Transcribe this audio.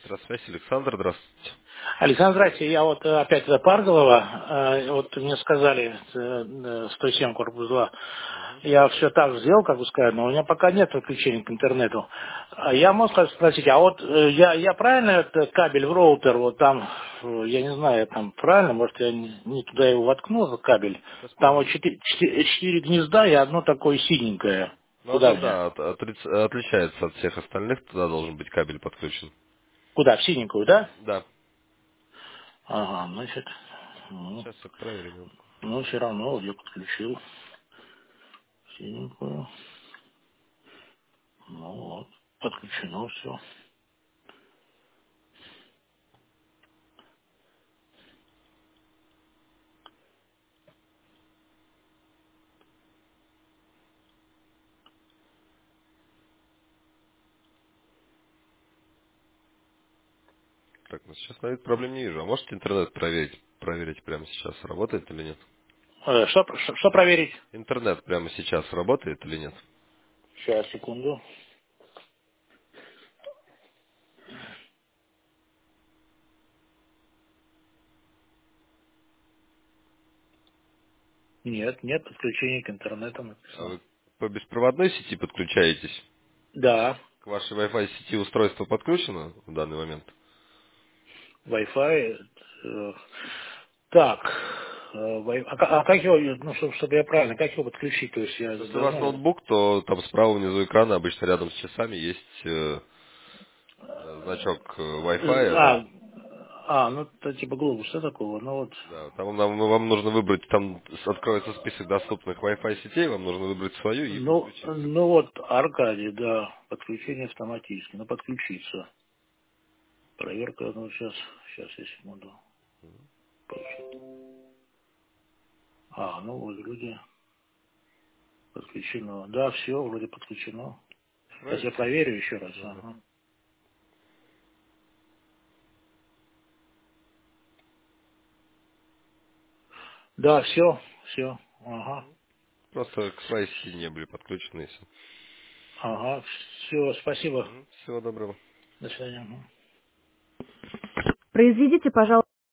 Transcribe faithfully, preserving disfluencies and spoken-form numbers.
Электросвязь, Александр, здравствуйте. Александр, здрасте. Я вот э, опять за Парголова. Э, Вот мне сказали э, э, сто семь корпус два. Мгм. Я все так же сделал, как вы сказали, но у меня пока нет подключения к интернету. А я могу сказать- спросить, а вот э, я, я правильно этот кабель в роутер, вот там, э, я не знаю, там правильно, может я не, не туда его воткнул, этот кабель. Сейчас Там вот посмотрим. четыре, четыре- четыре гнезда и одно такое синенькое. Ну, Куда оно, мне? да, от- отриц- отличается от всех остальных, туда должен быть кабель подключен. Куда? В синенькую, да? Да. Ага, значит, ну, Сейчас я проверю минутку. ну все равно вот я подключил синенькую. Ну вот, подключено все. Так, ну сейчас, наверное, проблем не вижу. А можете интернет проверить? Проверить прямо сейчас, работает или нет? Э, что, что, что проверить? Интернет прямо сейчас работает или нет? Сейчас, секунду. Нет, нет подключения к интернету А написано. вы по беспроводной сети подключаетесь? Да, К вашей Wi-Fi сети устройство подключено в данный момент? Wi-Fi. э, так, э, Wi- а, ка- а как его, ну, чтобы, чтобы я правильно, как его подключить? То есть я Если у вас завернул. ноутбук, то там справа внизу экрана, обычно рядом с часами, есть э, э, значок э, Э, Wi-Fi, да. А, а, ну это типа глобуса такого, ну вот. Да, там нам- вам нужно выбрать, там с- откроется список доступных Wi-Fi сетей, вам нужно выбрать свою и Ну, подключиться. ну вот, Аркадий, да, подключение автоматически, ну подключиться. Проверка, ну сейчас, сейчас, я секунду. А, ну вот вроде подключено. Да, все, вроде подключено. Сейчас я Справитесь? проверю еще раз. Ага. Ага. Да, все, все. Ага. Просто к своей сети не были подключены и все. Ага. Все, спасибо. Всего доброго. До свидания. Ага. Произведите, пожалуйста.